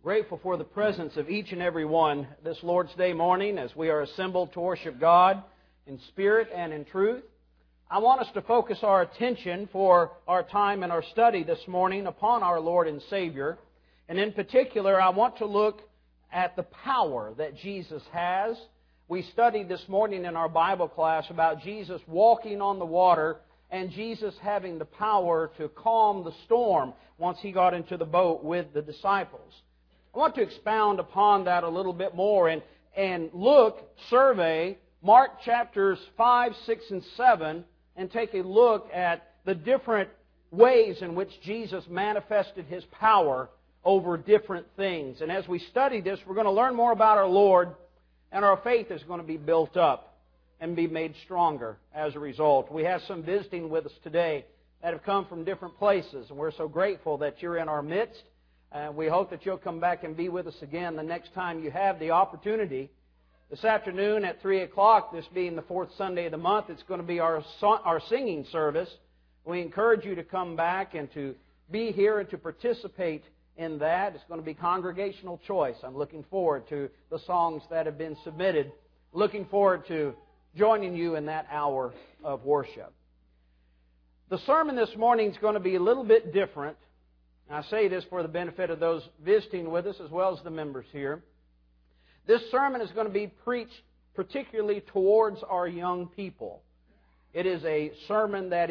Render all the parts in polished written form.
Grateful for the presence of each and every one this Lord's Day morning as we are assembled to worship God in spirit and in truth. I want us to focus our attention for our time and our study this morning upon our Lord and Savior. And in particular, I want to look at the power that Jesus has. We studied this morning in our Bible class about Jesus walking on the water and Jesus having the power to calm the storm once He got into the boat with the disciples. I want to expound upon that a little bit more and survey Mark chapters 5, 6, and 7 and take a look at the different ways in which Jesus manifested His power over different things. And as we study this, we're going to learn more about our Lord, and our faith is going to be built up and be made stronger as a result. We have some visiting with us today that have come from different places, and we're so grateful that you're in our midst. And we hope that you'll come back and be with us again the next time you have the opportunity. This afternoon at 3 o'clock, this being the fourth Sunday of the month, it's going to be our singing service. We encourage you to come back and to be here and to participate in that. It's going to be congregational choice. I'm looking forward to the songs that have been submitted. Looking forward to joining you in that hour of worship. The sermon this morning is going to be a little bit different. I say this for the benefit of those visiting with us as well as the members here. This sermon is going to be preached particularly towards our young people. It is a sermon that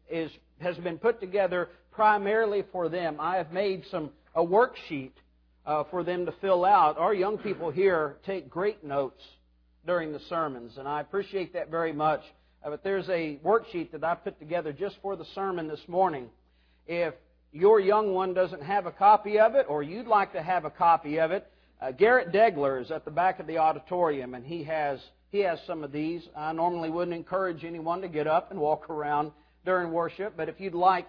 has been put together primarily for them. I have made a worksheet for them to fill out. Our young people here take great notes during the sermons, and I appreciate that very much. But there's a worksheet that I put together just for the sermon this morning. If your young one doesn't have a copy of it, or you'd like to have a copy of it, Garrett Degler is at the back of the auditorium, and he has some of these. I normally wouldn't encourage anyone to get up and walk around during worship, but if you'd like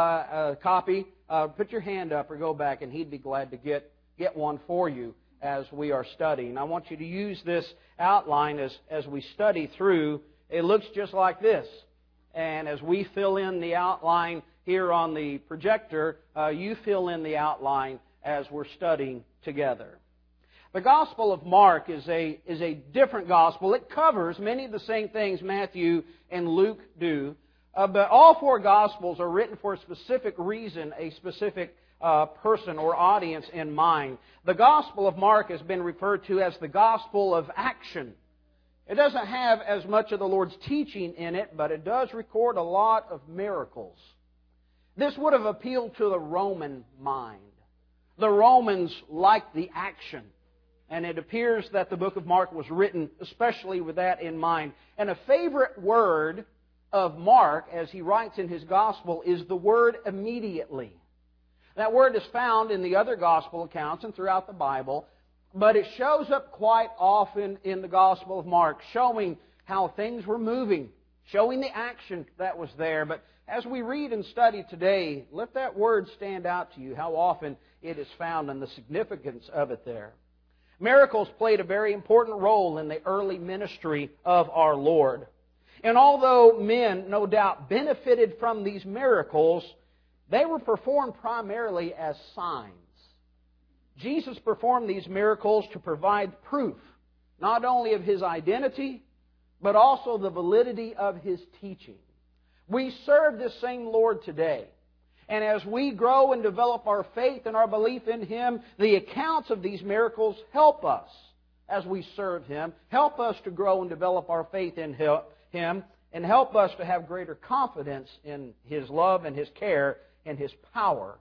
a copy, put your hand up or go back, and he'd be glad to get one for you as we are studying. I want you to use this outline as we study through. It looks just like this, and as we fill in the outline here on the projector, you fill in the outline as we're studying together. The Gospel of Mark is a different gospel. It covers many of the same things Matthew and Luke do, but all four Gospels are written for a specific reason, a specific person or audience in mind. The Gospel of Mark has been referred to as the Gospel of Action. It doesn't have as much of the Lord's teaching in it, but it does record a lot of miracles. This would have appealed to the Roman mind. The Romans liked the action. And it appears that the book of Mark was written especially with that in mind. And a favorite word of Mark, as he writes in his gospel, is the word immediately. That word is found in the other gospel accounts and throughout the Bible, but it shows up quite often in the Gospel of Mark, showing how things were moving, showing the action that was there. But as we read and study today, let that word stand out to you, how often it is found and the significance of it there. Miracles played a very important role in the early ministry of our Lord. And although men, no doubt, benefited from these miracles, they were performed primarily as signs. Jesus performed these miracles to provide proof, not only of His identity, but also the validity of His teaching. We serve this same Lord today. And as we grow and develop our faith and our belief in Him, the accounts of these miracles help us as we serve Him, help us to grow and develop our faith in Him, and help us to have greater confidence in His love and His care and His power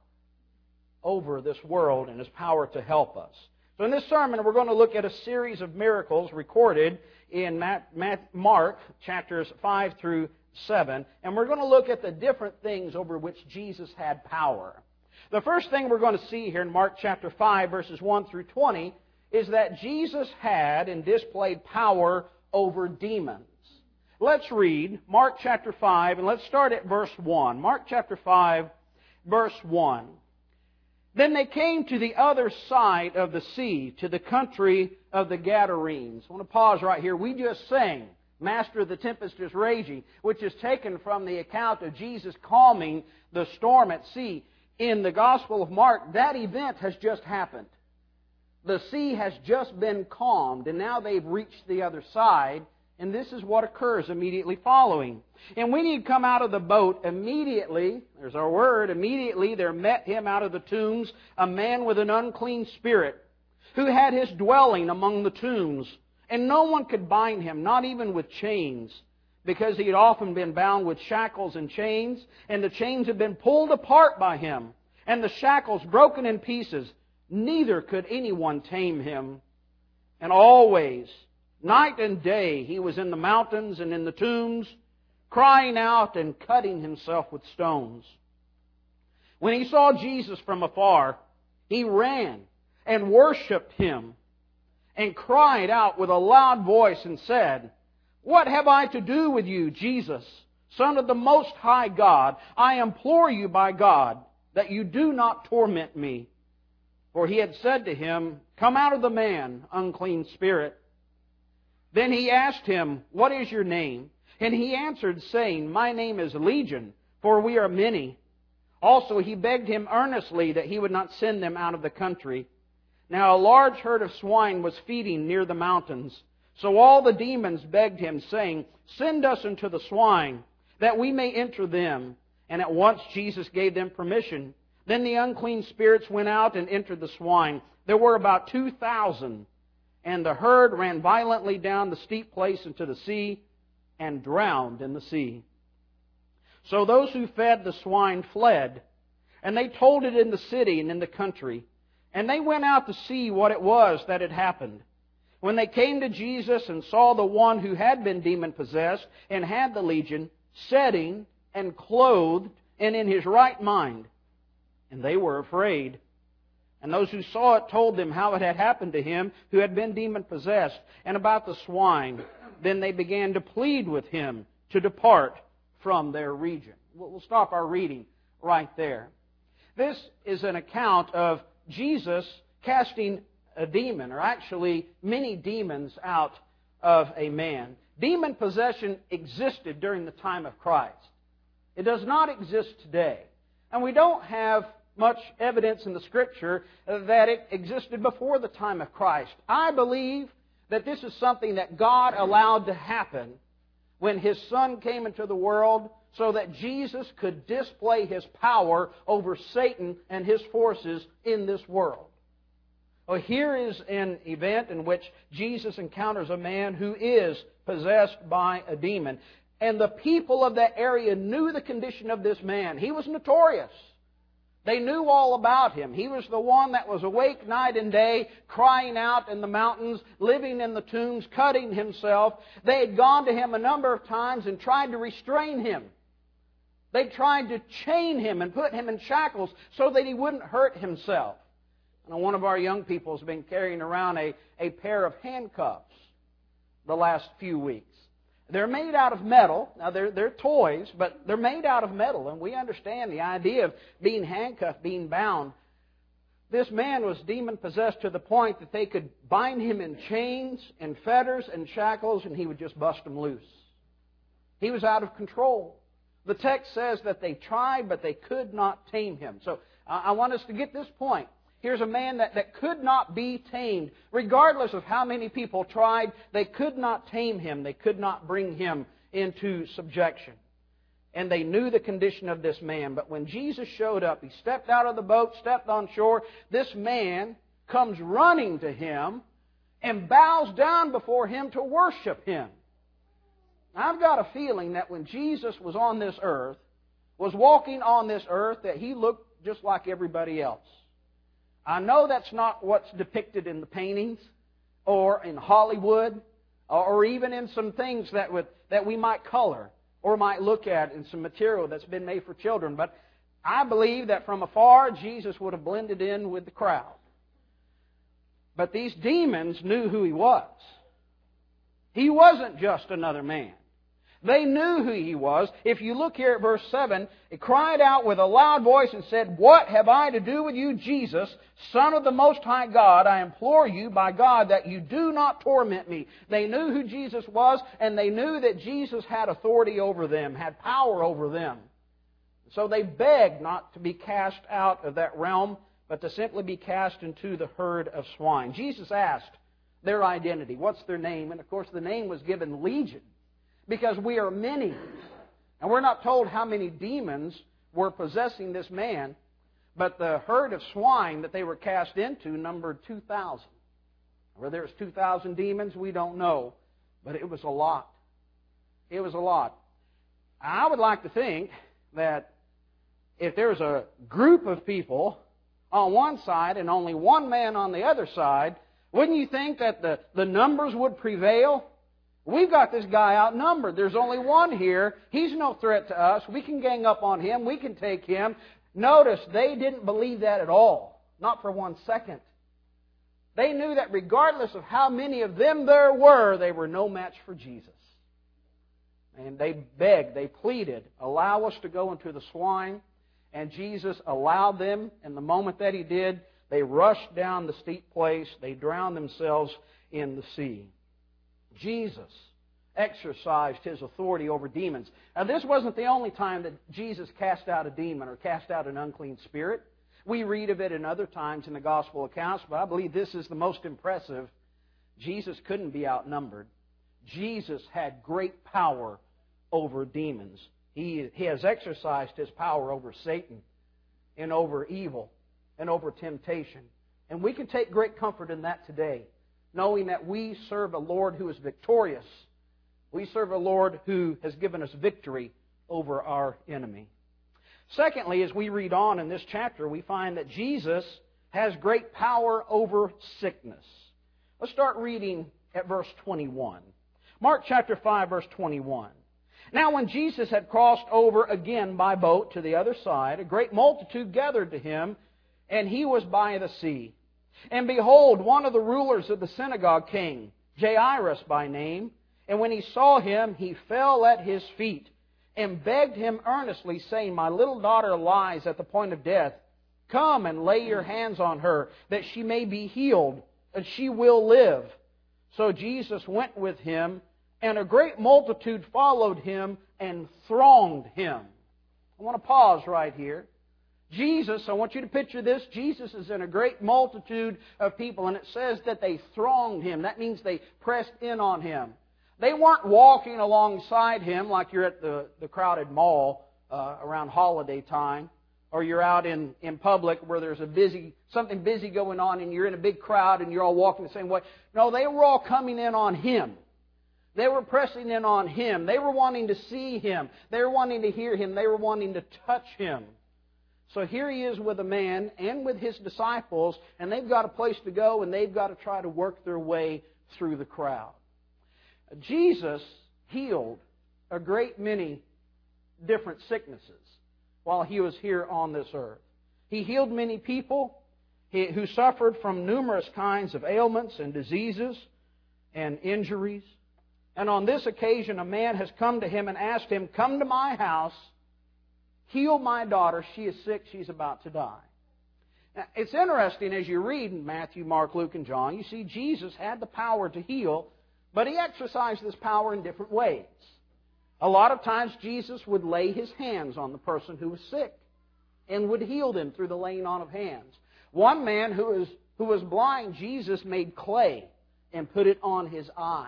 over this world and His power to help us. So in this sermon, we're going to look at a series of miracles recorded in Mark chapters 5 through 7, and we're going to look at the different things over which Jesus had power. The first thing we're going to see here in Mark chapter 5, verses 1 through 20, is that Jesus had and displayed power over demons. Let's read Mark chapter 5, and let's start at verse 1. Mark chapter 5, verse 1. Then they came to the other side of the sea, to the country of the Gadarenes. I want to pause right here. We just sang, Master, the tempest is raging, which is taken from the account of Jesus calming the storm at sea. In the Gospel of Mark, that event has just happened. The sea has just been calmed, and now they've reached the other side, and this is what occurs immediately following. And when he had come out of the boat, immediately, there's our word, immediately there met him out of the tombs a man with an unclean spirit, who had his dwelling among the tombs. And no one could bind him, not even with chains, because he had often been bound with shackles and chains, and the chains had been pulled apart by him, and the shackles broken in pieces. Neither could anyone tame him. And always, night and day, he was in the mountains and in the tombs, crying out and cutting himself with stones. When he saw Jesus from afar, he ran and worshipped Him, and cried out with a loud voice and said, "What have I to do with you, Jesus, Son of the Most High God? I implore you by God that you do not torment me." For he had said to him, "Come out of the man, unclean spirit." Then he asked him, "What is your name?" And he answered, saying, "My name is Legion, for we are many." Also he begged him earnestly that he would not send them out of the country. Now a large herd of swine was feeding near the mountains. So all the demons begged him, saying, "Send us into the swine, that we may enter them." And at once Jesus gave them permission. Then the unclean spirits went out and entered the swine. There were about 2,000. And the herd ran violently down the steep place into the sea, and drowned in the sea. So those who fed the swine fled, and they told it in the city and in the country. And they went out to see what it was that had happened. When they came to Jesus and saw the one who had been demon-possessed and had the legion, sitting and clothed and in his right mind, and they were afraid. And those who saw it told them how it had happened to him who had been demon-possessed, and about the swine. Then they began to plead with him to depart from their region. We'll stop our reading right there. This is an account of Jesus casting a demon, or actually many demons, out of a man. Demon possession existed during the time of Christ. It does not exist today. And we don't have much evidence in the Scripture that it existed before the time of Christ. I believe that this is something that God allowed to happen when His Son came into the world, so that Jesus could display His power over Satan and his forces in this world. Well, here is an event in which Jesus encounters a man who is possessed by a demon. And the people of that area knew the condition of this man. He was notorious. They knew all about him. He was the one that was awake night and day, crying out in the mountains, living in the tombs, cutting himself. They had gone to him a number of times and tried to restrain him. They tried to chain him and put him in shackles so that he wouldn't hurt himself. Now, one of our young people has been carrying around a pair of handcuffs the last few weeks. They're made out of metal. Now, they're toys, but they're made out of metal, and we understand the idea of being handcuffed, being bound. This man was demon-possessed to the point that they could bind him in chains and fetters and shackles, and he would just bust them loose. He was out of control. The text says that they tried, but they could not tame him. So I want us to get this point. Here's a man that could not be tamed. Regardless of how many people tried, they could not tame him. They could not bring him into subjection. And they knew the condition of this man. But when Jesus showed up, He stepped out of the boat, stepped on shore. This man comes running to Him and bows down before Him to worship Him. I've got a feeling that when Jesus was on this earth, was walking on this earth, that He looked just like everybody else. I know that's not what's depicted in the paintings or in Hollywood or even in some things that we might color or might look at in some material that's been made for children. But I believe that from afar, Jesus would have blended in with the crowd. But these demons knew who He was. He wasn't just another man. They knew who He was. If you look here at verse 7, it cried out with a loud voice and said, "What have I to do with you, Jesus, Son of the Most High God? I implore you by God that you do not torment me." They knew who Jesus was, and they knew that Jesus had authority over them, had power over them. So they begged not to be cast out of that realm, but to simply be cast into the herd of swine. Jesus asked their identity. What's their name? And of course the name was given Legion, because we are many. And we're not told how many demons were possessing this man, but the herd of swine that they were cast into numbered 2,000. Whether there's 2,000 demons, we don't know, but it was a lot. It was a lot. I would like to think that if there's a group of people on one side and only one man on the other side, wouldn't you think that the numbers would prevail? We've got this guy outnumbered. There's only one here. He's no threat to us. We can gang up on him. We can take him. Notice, they didn't believe that at all. Not for 1 second. They knew that regardless of how many of them there were, they were no match for Jesus. And they begged, they pleaded, allow us to go into the swine. And Jesus allowed them, and the moment that He did, they rushed down the steep place. They drowned themselves in the sea. Jesus exercised His authority over demons. Now, this wasn't the only time that Jesus cast out a demon or cast out an unclean spirit. We read of it in other times in the gospel accounts, but I believe this is the most impressive. Jesus couldn't be outnumbered. Jesus had great power over demons. He has exercised His power over Satan and over evil and over temptation. And we can take great comfort in that today, knowing that we serve a Lord who is victorious. We serve a Lord who has given us victory over our enemy. Secondly, as we read on in this chapter, we find that Jesus has great power over sickness. Let's start reading at verse 21. Mark chapter 5, verse 21. Now when Jesus had crossed over again by boat to the other side, a great multitude gathered to Him, and He was by the sea. And behold, one of the rulers of the synagogue came, Jairus by name, and when he saw Him, he fell at His feet and begged Him earnestly, saying, My little daughter lies at the point of death. Come and lay your hands on her, that she may be healed, and she will live. So Jesus went with him, and a great multitude followed Him and thronged Him. I want to pause right here. Jesus, I want you to picture this. Jesus is in a great multitude of people, and it says that they thronged Him. That means they pressed in on Him. They weren't walking alongside Him like you're at the crowded mall around holiday time, or you're out in public where there's something busy going on and you're in a big crowd and you're all walking the same way. No, they were all coming in on Him. They were pressing in on Him. They were wanting to see Him. They were wanting to hear Him. They were wanting to touch Him. So here He is with a man and with His disciples, and they've got a place to go, and they've got to try to work their way through the crowd. Jesus healed a great many different sicknesses while He was here on this earth. He healed many people who suffered from numerous kinds of ailments and diseases and injuries. And on this occasion, a man has come to Him and asked Him, Come to my house, heal my daughter. She is sick. She's about to die. Now, it's interesting as you read in Matthew, Mark, Luke, and John, you see Jesus had the power to heal, but He exercised this power in different ways. A lot of times Jesus would lay His hands on the person who was sick and would heal them through the laying on of hands. One man who was blind, Jesus made clay and put it on his eyes.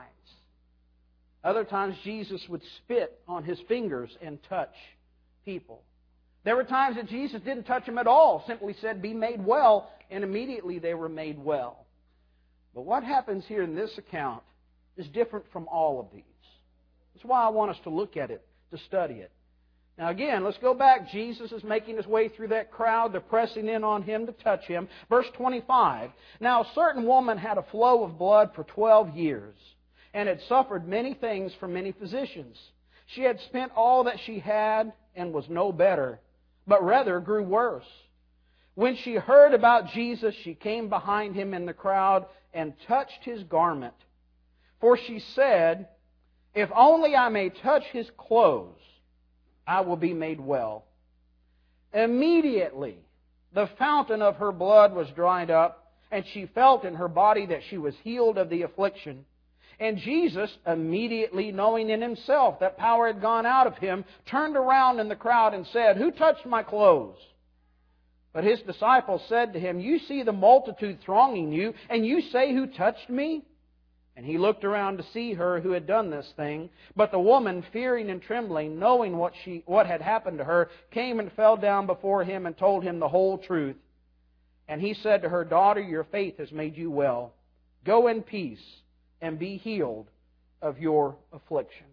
Other times Jesus would spit on His fingers and touch people. There were times that Jesus didn't touch them at all, simply said, Be made well, and immediately they were made well. But what happens here in this account is different from all of these. That's why I want us to look at it, to study it. Now again, let's go back. Jesus is making His way through that crowd. They're pressing in on Him to touch Him. Verse 25. Now a certain woman had a flow of blood for 12 years, and had suffered many things from many physicians. She had spent all that she had and was no better, but rather grew worse. When she heard about Jesus, she came behind Him in the crowd and touched His garment. For she said, If only I may touch His clothes, I will be made well. Immediately, the fountain of her blood was dried up, and she felt in her body that she was healed of the affliction. And Jesus, immediately knowing in Himself that power had gone out of Him, turned around in the crowd and said, Who touched my clothes? But His disciples said to Him, "You see the multitude thronging you, and you say, 'Who touched me?'" And He looked around to see her who had done this thing. But the woman, fearing and trembling, knowing what had happened to her, came and fell down before Him and told Him the whole truth. And He said to her, "Daughter, your faith has made you well. Go in peace and be healed of your affliction."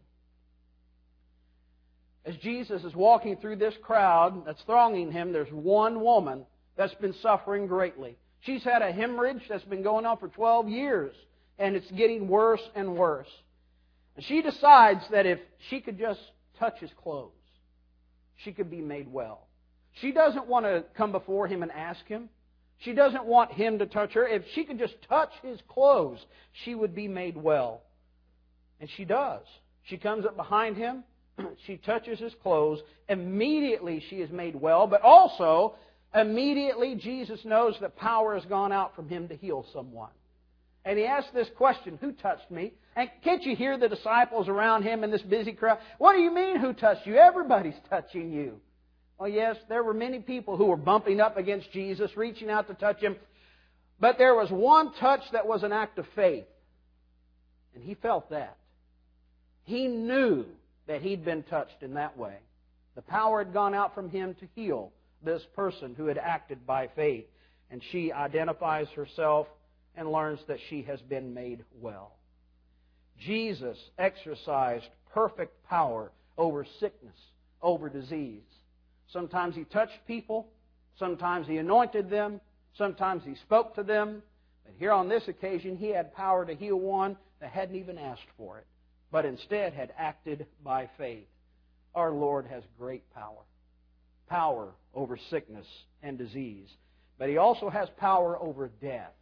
As Jesus is walking through this crowd that's thronging Him, there's one woman that's been suffering greatly. She's had a hemorrhage that's been going on for 12 years, and it's getting worse and worse. And she decides that if she could just touch His clothes, she could be made well. She doesn't want to come before Him and ask Him. She doesn't want Him to touch her. If she could just touch His clothes, she would be made well. And she does. She comes up behind Him. She touches His clothes. Immediately she is made well. But also, immediately Jesus knows that power has gone out from Him to heal someone. And He asks this question, "Who touched me?" And can't you hear the disciples around Him in this busy crowd? "What do you mean, who touched you? Everybody's touching you." Well, yes, there were many people who were bumping up against Jesus, reaching out to touch Him. But there was one touch that was an act of faith. And He felt that. He knew that he'd been touched in that way. The power had gone out from Him to heal this person who had acted by faith. And she identifies herself and learns that she has been made well. Jesus exercised perfect power over sickness, over disease. Sometimes He touched people. Sometimes He anointed them. Sometimes He spoke to them. But here on this occasion, He had power to heal one that hadn't even asked for it, but instead had acted by faith. Our Lord has great power. Power over sickness and disease. But He also has power over death.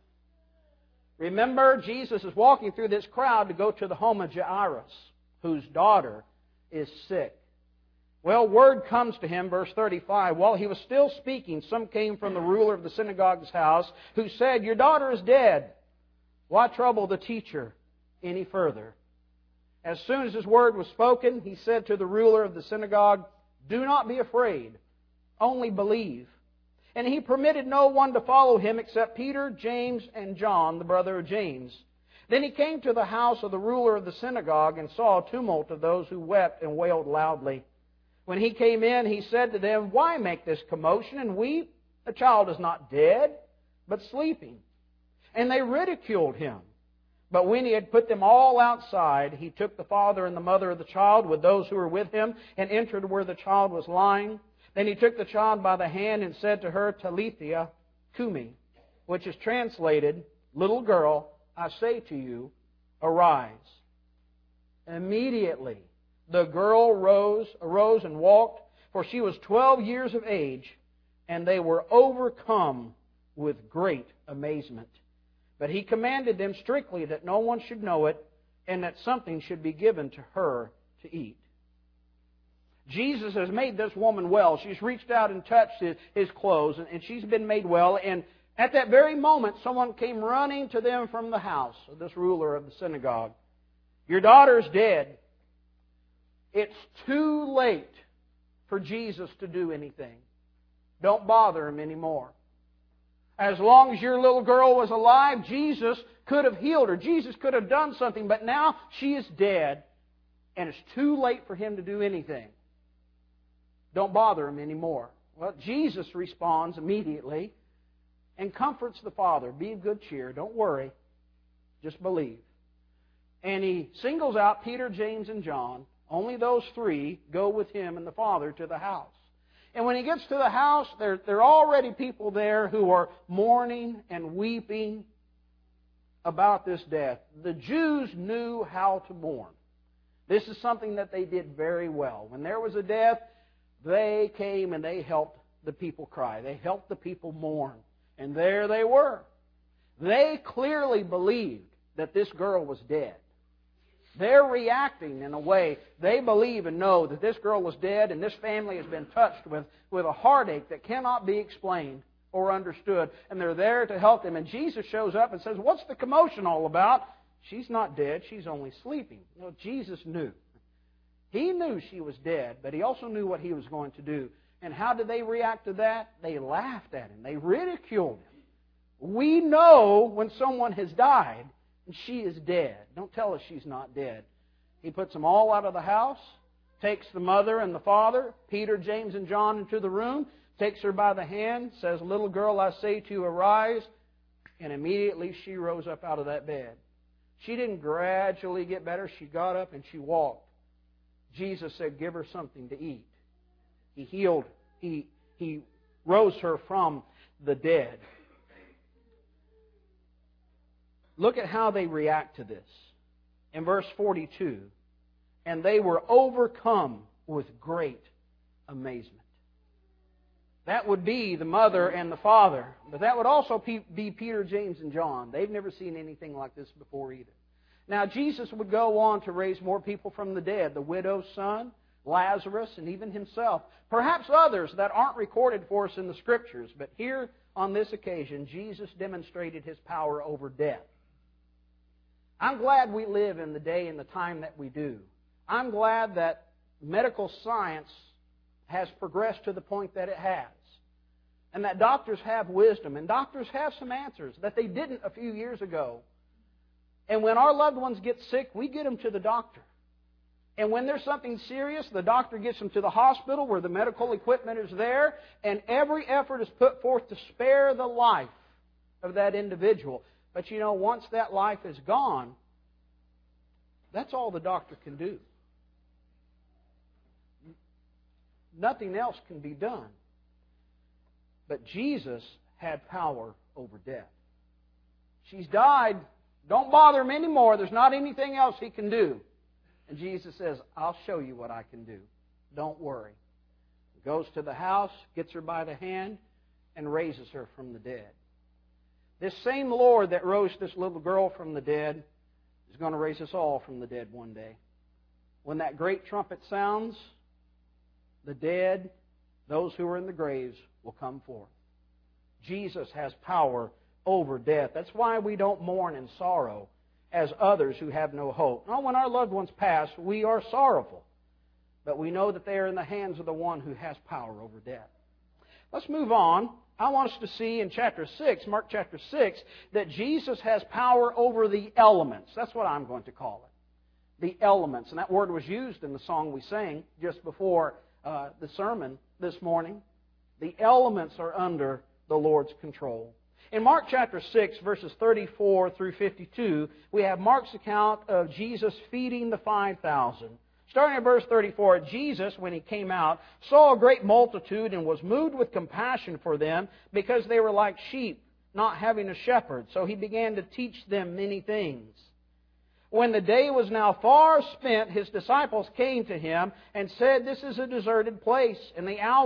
Remember, Jesus is walking through this crowd to go to the home of Jairus, whose daughter is sick. Well, word comes to him, verse 35, while he was still speaking, some came from the ruler of the synagogue's house, who said, "Your daughter is dead. Why trouble the teacher any further?" As soon as his word was spoken, he said to the ruler of the synagogue, "Do not be afraid, only believe." And he permitted no one to follow him except Peter, James, and John, the brother of James. Then he came to the house of the ruler of the synagogue and saw a tumult of those who wept and wailed loudly. When he came in, he said to them, "Why make this commotion and weep? The child is not dead, but sleeping." And they ridiculed him. But when he had put them all outside, he took the father and the mother of the child with those who were with him and entered where the child was lying. Then he took the child by the hand and said to her, "Talitha cumi," which is translated, "Little girl, I say to you, arise." Immediately the girl arose and walked, for she was 12 years of age, and they were overcome with great amazement. But he commanded them strictly that no one should know it, and that something should be given to her to eat. Jesus has made this woman well. She's reached out and touched his clothes, and she's been made well. And at that very moment, someone came running to them from the house of this ruler of the synagogue. "Your daughter's dead." It's too late for Jesus to do anything. Don't bother Him anymore. As long as your little girl was alive, Jesus could have healed her. Jesus could have done something, but now she is dead, and it's too late for Him to do anything. Don't bother Him anymore. Well, Jesus responds immediately and comforts the father. "Be of good cheer. Don't worry. Just believe." And He singles out Peter, James, and John. Only those three go with Him and the Father to the house. And when He gets to the house, there are already people there who are mourning and weeping about this death. The Jews knew how to mourn. This is something that they did very well. When there was a death, they came and they helped the people cry. They helped the people mourn. And there they were. They clearly believed that this girl was dead. They're reacting in a way. They believe and know that this girl was dead and this family has been touched with a heartache that cannot be explained or understood. And they're there to help them. And Jesus shows up and says, "What's the commotion all about?" "She's not dead. She's only sleeping." You know, Jesus knew. He knew she was dead, but He also knew what He was going to do. And how did they react to that? They laughed at him. They ridiculed him. We know when someone has died and she is dead. Don't tell us she's not dead. He puts them all out of the house, takes the mother and the father, Peter, James, and John into the room, takes her by the hand, says, "Little girl, I say to you, arise." And immediately she rose up out of that bed. She didn't gradually get better. She got up and she walked. Jesus said, "Give her something to eat." He healed. He rose her from the dead. Look at how they react to this. In verse 42, and they were overcome with great amazement. That would be the mother and the father. But that would also be Peter, James, and John. They've never seen anything like this before either. Now, Jesus would go on to raise more people from the dead. The widow's son, Lazarus, and even himself. Perhaps others that aren't recorded for us in the Scriptures. But here, on this occasion, Jesus demonstrated His power over death. I'm glad we live in the day and the time that we do. I'm glad that medical science has progressed to the point that it has. And that doctors have wisdom. And doctors have some answers that they didn't a few years ago. And when our loved ones get sick, we get them to the doctor. And when there's something serious, the doctor gets them to the hospital where the medical equipment is there. And every effort is put forth to spare the life of that individual. But you know, once that life is gone, that's all the doctor can do. Nothing else can be done. But Jesus had power over death. She's died. Don't bother him anymore. There's not anything else he can do. And Jesus says, I'll show you what I can do. Don't worry. He goes to the house, gets her by the hand, and raises her from the dead. This same Lord that rose this little girl from the dead is going to raise us all from the dead one day. When that great trumpet sounds, the dead, those who are in the graves, will come forth. Jesus has power over death. That's why we don't mourn in sorrow as others who have no hope. Now, when our loved ones pass, we are sorrowful. But we know that they are in the hands of the one who has power over death. Let's move on. I want us to see in chapter 6, Mark chapter 6, that Jesus has power over the elements. That's what I'm going to call it. The elements. And that word was used in the song we sang just before the sermon this morning. The elements are under the Lord's control. In Mark chapter 6, verses 34 through 52, we have Mark's account of Jesus feeding the 5,000. Starting at verse 34, Jesus, when He came out, saw a great multitude and was moved with compassion for them because they were like sheep, not having a shepherd. So He began to teach them many things. When the day was now far spent, His disciples came to Him and said, "This is a deserted place, and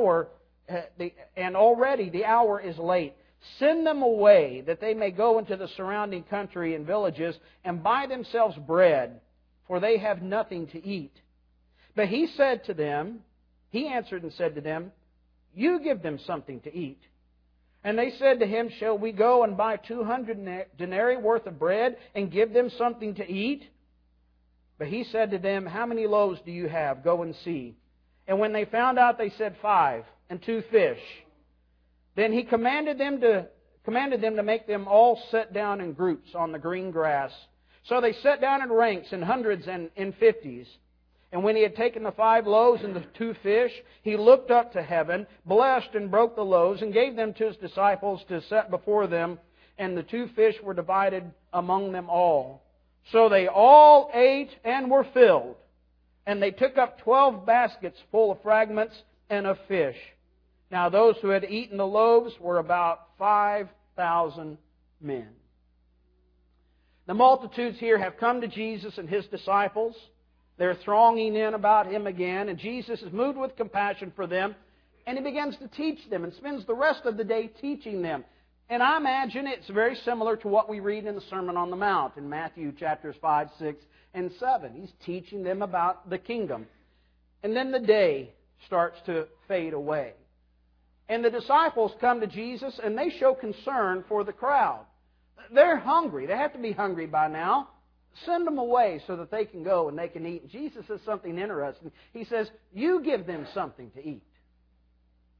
already the hour is late. Send them away, that they may go into the surrounding country and villages and buy themselves bread, for they have nothing to eat." But He answered and said to them, "You give them something to eat." And they said to Him, "Shall we go and buy 200 denarii worth of bread and give them something to eat?" But He said to them, "How many loaves do you have? Go and see." And when they found out, they said, 5, and 2 fish. Then He commanded them to make them all sit down in groups on the green grass. So they sat down in ranks, in hundreds and in 50s. And when He had taken the 5 loaves and the 2 fish, He looked up to heaven, blessed and broke the loaves, and gave them to His disciples to set before them. And the 2 fish were divided among them all. So they all ate and were filled. And they took up 12 baskets full of fragments and of fish. Now those who had eaten the loaves were about 5,000 men. The multitudes here have come to Jesus and His disciples. They're thronging in about Him again, and Jesus is moved with compassion for them, and He begins to teach them and spends the rest of the day teaching them. And I imagine it's very similar to what we read in the Sermon on the Mount in Matthew chapters 5, 6, and 7. He's teaching them about the kingdom. And then the day starts to fade away. And the disciples come to Jesus and they show concern for the crowd. They're hungry. They have to be hungry by now. Send them away so that they can go and they can eat. And Jesus says something interesting. He says, "You give them something to eat."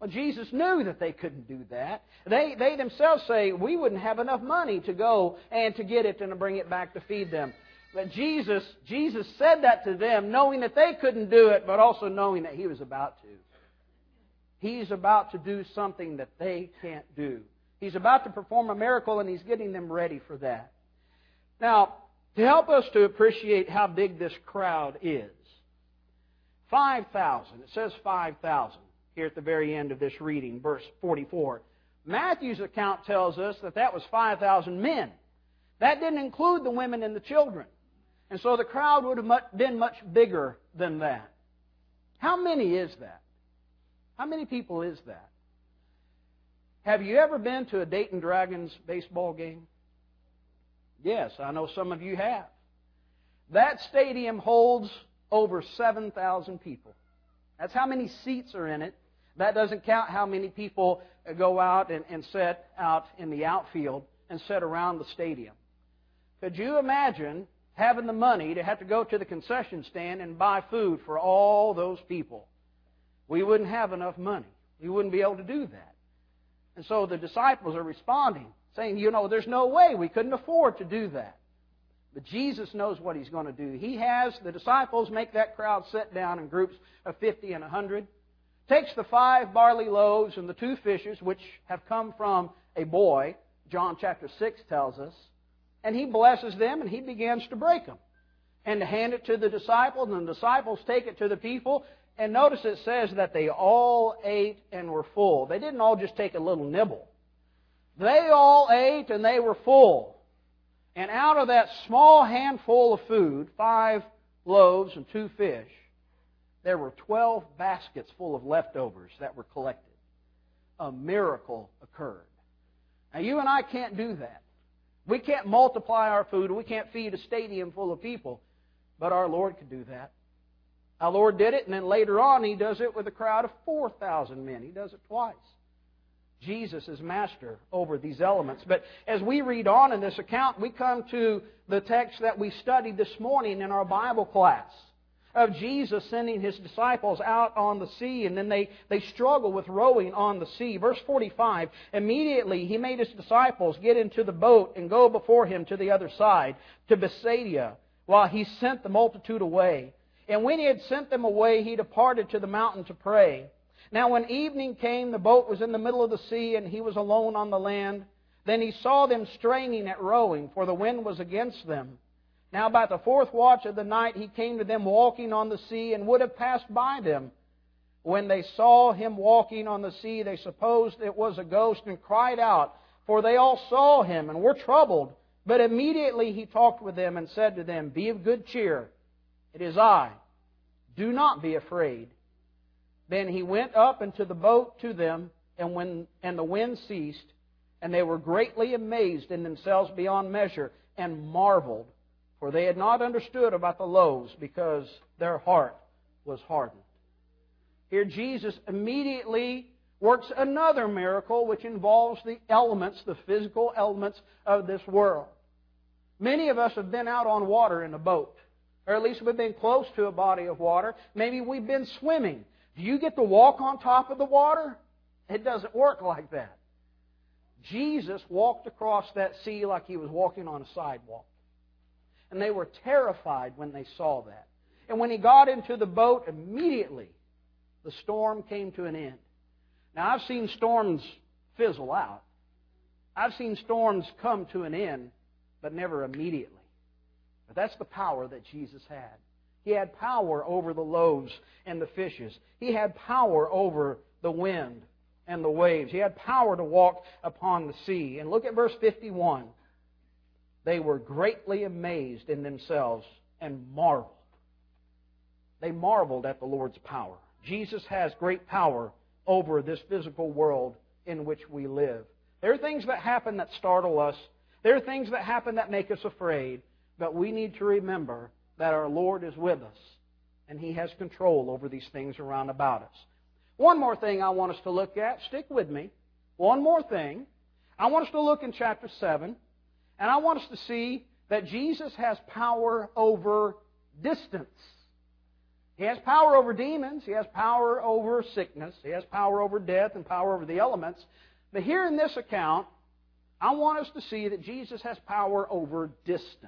Well, Jesus knew that they couldn't do that. They themselves say, we wouldn't have enough money to go and to get it and to bring it back to feed them. But Jesus said that to them, knowing that they couldn't do it, but also knowing that He was about to. He's about to do something that they can't do. He's about to perform a miracle, and He's getting them ready for that. Now, to help us to appreciate how big this crowd is, 5,000. It says 5,000 here at the very end of this reading, verse 44. Matthew's account tells us that was 5,000 men. That didn't include the women and the children. And so the crowd would have been much bigger than that. How many is that? How many people is that? Have you ever been to a Dayton Dragons baseball game? Yes, I know some of you have. That stadium holds over 7,000 people. That's how many seats are in it. That doesn't count how many people go out and sit out in the outfield and sit around the stadium. Could you imagine having the money to have to go to the concession stand and buy food for all those people? We wouldn't have enough money. We wouldn't be able to do that. And so the disciples are responding, saying, there's no way. We couldn't afford to do that. But Jesus knows what He's going to do. He has the disciples make that crowd sit down in groups of 50 and 100. Takes the 5 barley loaves and the 2 fishes, which have come from a boy, John chapter 6 tells us, and He blesses them and He begins to break them and to hand it to the disciples, and the disciples take it to the people. And notice it says that they all ate and were full. They didn't all just take a little nibble. They all ate and they were full. And out of that small handful of food, 5 loaves and 2 fish, there were 12 baskets full of leftovers that were collected. A miracle occurred. Now, you and I can't do that. We can't multiply our food. We can't feed a stadium full of people. But our Lord could do that. Our Lord did it, and then later on He does it with a crowd of 4,000 men. He does it twice. Jesus is master over these elements. But as we read on in this account, we come to the text that we studied this morning in our Bible class of Jesus sending His disciples out on the sea, and then they struggle with rowing on the sea. Verse 45, immediately He made His disciples get into the boat and go before Him to the other side, to Bethsaida, while He sent the multitude away. And when He had sent them away, He departed to the mountain to pray. Now when evening came, the boat was in the middle of the sea, and He was alone on the land. Then He saw them straining at rowing, for the wind was against them. Now about the 4th watch of the night, He came to them walking on the sea, and would have passed by them. When they saw Him walking on the sea, they supposed it was a ghost, and cried out, for they all saw Him, and were troubled. But immediately He talked with them, and said to them, Be of good cheer. It is I. Do not be afraid. Then He went up into the boat to them, and the wind ceased, and they were greatly amazed in themselves beyond measure, and marveled, for they had not understood about the loaves, because their heart was hardened. Here Jesus immediately works another miracle which involves the elements, the physical elements of this world. Many of us have been out on water in a boat. Or at least we've been close to a body of water. Maybe we've been swimming. Do you get to walk on top of the water? It doesn't work like that. Jesus walked across that sea like He was walking on a sidewalk. And they were terrified when they saw that. And when He got into the boat, immediately the storm came to an end. Now, I've seen storms fizzle out. I've seen storms come to an end, but never immediately. But that's the power that Jesus had. He had power over the loaves and the fishes. He had power over the wind and the waves. He had power to walk upon the sea. And look at verse 51. They were greatly amazed in themselves and marveled. They marveled at the Lord's power. Jesus has great power over this physical world in which we live. There are things that happen that startle us. There are things that happen that make us afraid. But we need to remember that our Lord is with us, and He has control over these things around about us. One more thing I want us to look at. Stick with me. One more thing. I want us to look in chapter 7, and I want us to see that Jesus has power over distance. He has power over demons. He has power over sickness. He has power over death and power over the elements. But here in this account, I want us to see that Jesus has power over distance.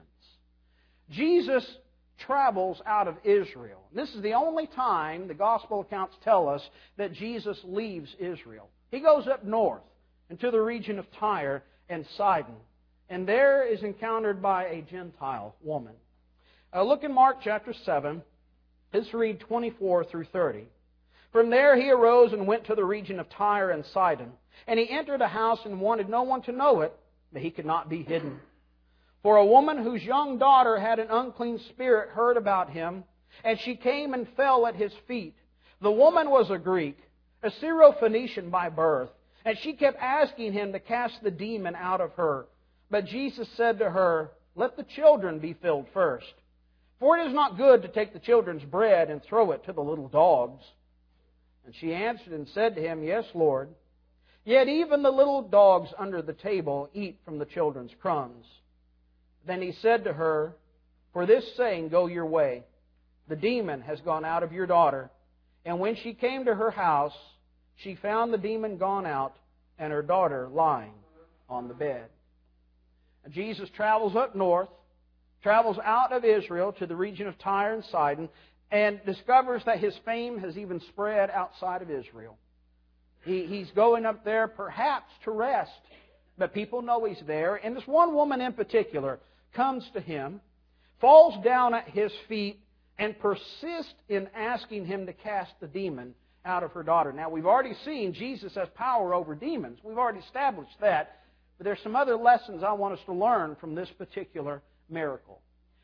Jesus travels out of Israel. This is the only time the gospel accounts tell us that Jesus leaves Israel. He goes up north into the region of Tyre and Sidon, and there is encountered by a Gentile woman. Look in Mark chapter 7. Let's read 24 through 30. From there he arose and went to the region of Tyre and Sidon. And he entered a house and wanted no one to know it, but he could not be hidden. For a woman whose young daughter had an unclean spirit heard about him, and she came and fell at his feet. The woman was a Greek, a Syrophoenician by birth, and she kept asking him to cast the demon out of her. But Jesus said to her, "Let the children be filled first. For it is not good to take the children's bread and throw it to the little dogs." And she answered and said to him, "Yes, Lord. Yet even the little dogs under the table eat from the children's crumbs." Then he said to her, "For this saying, go your way. The demon has gone out of your daughter." And when she came to her house, she found the demon gone out and her daughter lying on the bed. And Jesus travels up north, travels out of Israel to the region of Tyre and Sidon, and discovers that his fame has even spread outside of Israel. He's going up there perhaps to rest, but people know he's there. And this one woman in particular comes to him, falls down at his feet, and persists in asking him to cast the demon out of her daughter. Now, we've already seen Jesus has power over demons. We've already established that. But there's some other lessons I want us to learn from this particular miracle.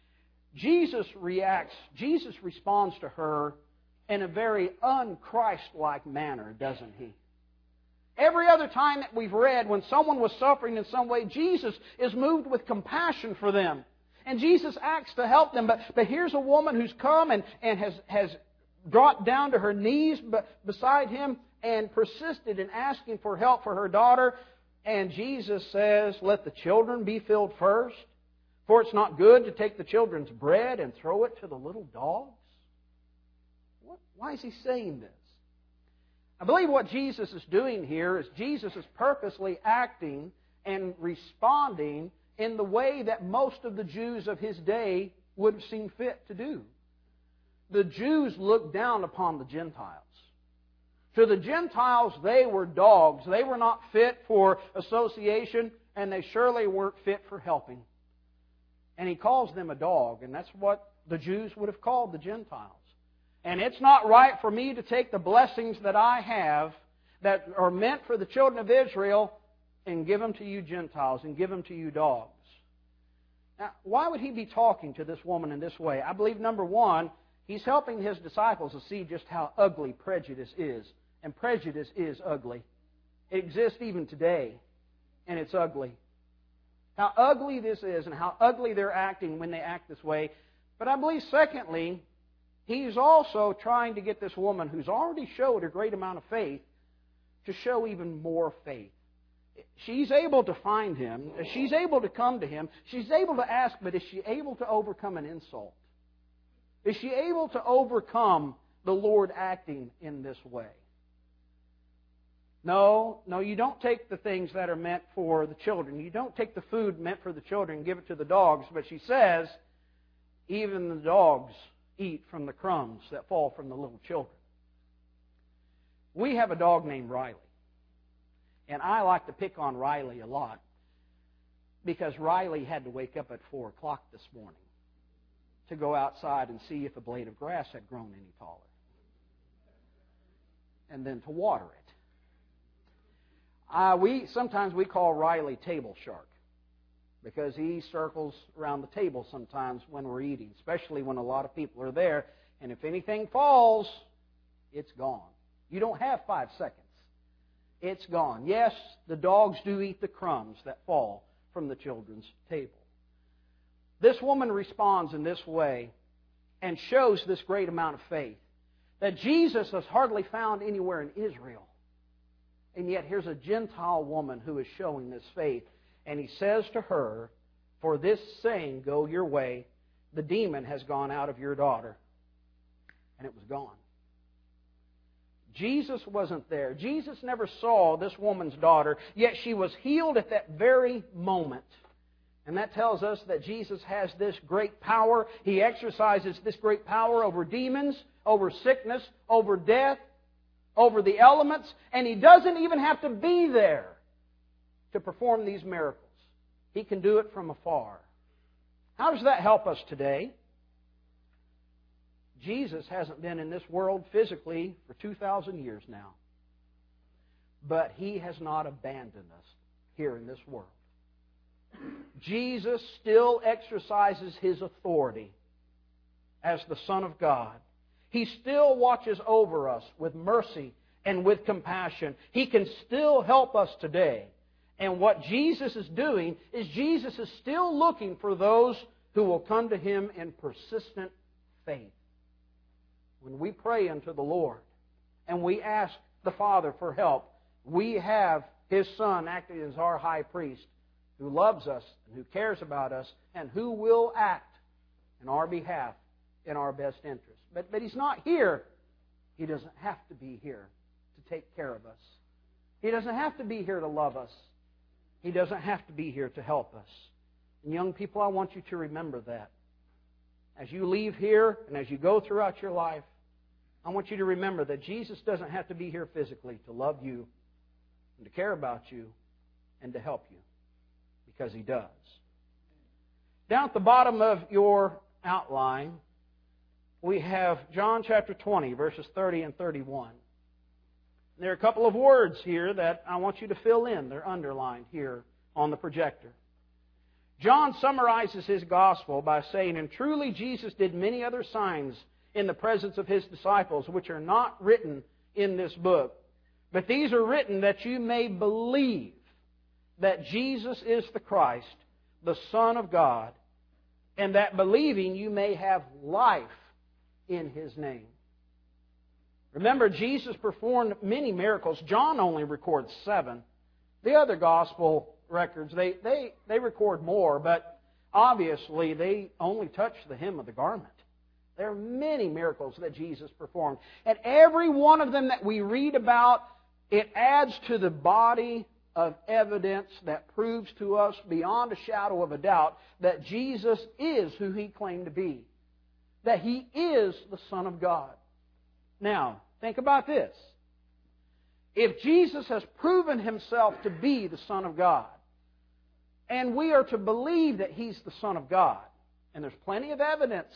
Jesus responds to her in a very un-Christ-like manner, doesn't he? Every other time that we've read, when someone was suffering in some way, Jesus is moved with compassion for them. And Jesus acts to help them. But here's a woman who's come and has dropped down to her knees beside him and persisted in asking for help for her daughter. And Jesus says, "Let the children be filled first. For it's not good to take the children's bread and throw it to the little dogs." Why is he saying this? I believe what Jesus is doing here is Jesus is purposely acting and responding in the way that most of the Jews of his day would have seen fit to do. The Jews looked down upon the Gentiles. To the Gentiles, they were dogs. They were not fit for association, and they surely weren't fit for helping. And he calls them a dog, and that's what the Jews would have called the Gentiles. And it's not right for me to take the blessings that I have that are meant for the children of Israel and give them to you Gentiles and give them to you dogs. Now, why would he be talking to this woman in this way? I believe, number one, he's helping his disciples to see just how ugly prejudice is. And prejudice is ugly. It exists even today, and it's ugly. How ugly this is and how ugly they're acting when they act this way. But I believe, secondly, he's also trying to get this woman who's already showed a great amount of faith to show even more faith. She's able to find him. She's able to come to him. She's able to ask, but is she able to overcome an insult? Is she able to overcome the Lord acting in this way? No, you don't take the things that are meant for the children. You don't take the food meant for the children and give it to the dogs. But she says, even the dogs eat from the crumbs that fall from the little children. We have a dog named Riley. And I like to pick on Riley a lot because Riley had to wake up at 4 o'clock this morning to go outside and see if a blade of grass had grown any taller. And then to water it. Sometimes we call Riley Table Shark because he circles around the table sometimes when we're eating, especially when a lot of people are there. And if anything falls, it's gone. You don't have 5 seconds. It's gone. Yes, the dogs do eat the crumbs that fall from the children's table. This woman responds in this way and shows this great amount of faith that Jesus is hardly found anywhere in Israel. And yet here's a Gentile woman who is showing this faith. And he says to her, "For this saying, go your way. The demon has gone out of your daughter." and it was gone. Jesus wasn't there. Jesus never saw this woman's daughter, yet she was healed at that very moment. And that tells us that Jesus has this great power. He exercises this great power over demons, over sickness, over death, over the elements, and He doesn't even have to be there to perform these miracles. He can do it from afar. How does that help us today? Jesus hasn't been in this world physically for 2,000 years now. But He has not abandoned us here in this world. Jesus still exercises His authority as the Son of God. He still watches over us with mercy and with compassion. He can still help us today. And what Jesus is doing is Jesus is still looking for those who will come to Him in persistent faith. When we pray unto the Lord and we ask the Father for help, we have His Son acting as our high priest who loves us and who cares about us and who will act in our behalf in our best interest. But He's not here. He doesn't have to be here to take care of us. He doesn't have to be here to love us. He doesn't have to be here to help us. And young people, I want you to remember that. As you leave here and as you go throughout your life, I want you to remember that Jesus doesn't have to be here physically to love you and to care about you and to help you, because He does. Down at the bottom of your outline, we have John chapter 20, verses 30 and 31. There are a couple of words here that I want you to fill in. They're underlined here on the projector. John summarizes his gospel by saying, "And truly Jesus did many other signs in the presence of His disciples, which are not written in this book. But these are written that you may believe that Jesus is the Christ, the Son of God, and that believing you may have life in His name." Remember, Jesus performed many miracles. John only records 7. The other gospel records, they record more, but obviously they only touch the hem of the garment. There are many miracles that Jesus performed. And every one of them that we read about, it adds to the body of evidence that proves to us beyond a shadow of a doubt that Jesus is who He claimed to be. That He is the Son of God. Now, think about this. If Jesus has proven Himself to be the Son of God, and we are to believe that He's the Son of God, and there's plenty of evidence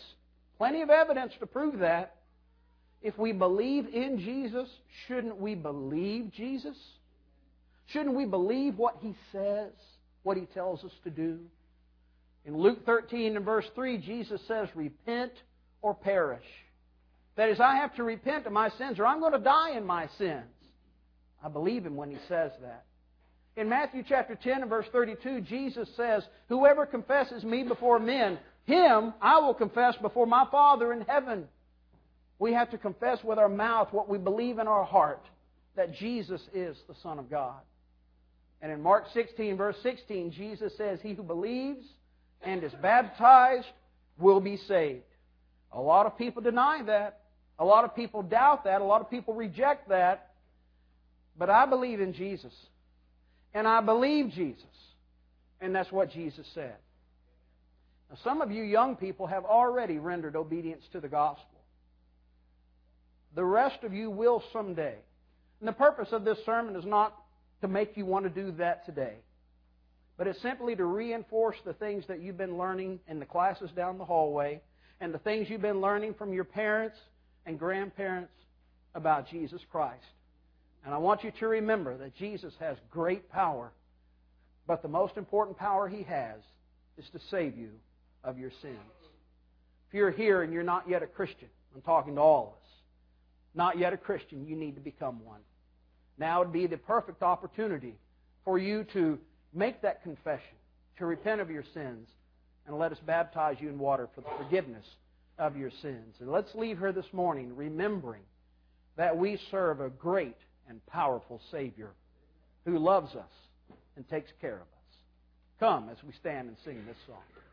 to prove that, if we believe in Jesus, shouldn't we believe Jesus? Shouldn't we believe what He says, what He tells us to do? In Luke 13 and verse 3, Jesus says, "Repent or perish." That is, I have to repent of my sins or I'm going to die in my sins. I believe Him when He says that. In Matthew chapter 10 and verse 32, Jesus says, "Whoever confesses Me before men, him I will confess before My Father in heaven." We have to confess with our mouth what we believe in our heart, that Jesus is the Son of God. And in Mark 16 verse 16, Jesus says, "He who believes and is baptized will be saved." A lot of people deny that. A lot of people doubt that. A lot of people reject that. But I believe in Jesus. And I believe Jesus. And that's what Jesus said. Now, some of you young people have already rendered obedience to the gospel. The rest of you will someday. And the purpose of this sermon is not to make you want to do that today, but it's simply to reinforce the things that you've been learning in the classes down the hallway and the things you've been learning from your parents and grandparents about Jesus Christ. And I want you to remember that Jesus has great power, but the most important power He has is to save you of your sins. If you're here and you're not yet a Christian, I'm talking to all of us, not yet a Christian, you need to become one. Now would be the perfect opportunity for you to make that confession, to repent of your sins, and let us baptize you in water for the forgiveness of your sins. And let's leave here this morning remembering that we serve a great and powerful Savior who loves us and takes care of us. Come as we stand and sing this song.